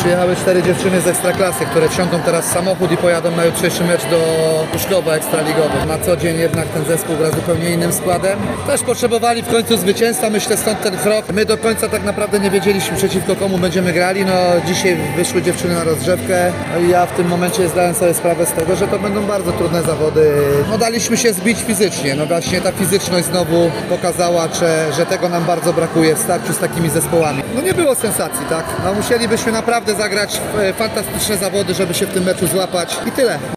Przyjechały 4 dziewczyny z Ekstraklasy, które wsiądą teraz w samochód i pojadą na jutrzejszy mecz do Puszkowa Ekstraligowy. Na co dzień jednak ten zespół gra zupełnie innym składem. Też potrzebowali w końcu zwycięstwa, myślę, stąd ten krok. My do końca tak naprawdę nie wiedzieliśmy, przeciwko komu będziemy grali. No dzisiaj wyszły dziewczyny na rozgrzewkę i ja w tym momencie zdałem sobie sprawę z tego, że to będą bardzo trudne zawody. No daliśmy się zbić fizycznie, no właśnie ta fizyczność znowu pokazała, że tego nam bardzo brakuje w starciu z takimi zespołami. No nie było sensacji, tak? No musielibyśmy naprawdę zagrać fantastyczne zawody, żeby się w tym meczu złapać i tyle.